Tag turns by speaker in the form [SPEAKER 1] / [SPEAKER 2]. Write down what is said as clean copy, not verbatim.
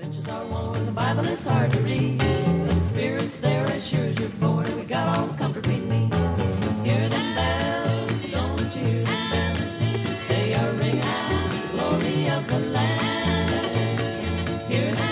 [SPEAKER 1] Churches are worn, the Bible is hard to read, but the Spirit's there as sure as you're born, and we got all the comfort we need. Hear them bells, don't you hear them bells? They are ringing out the glory of the Lamb. Hear them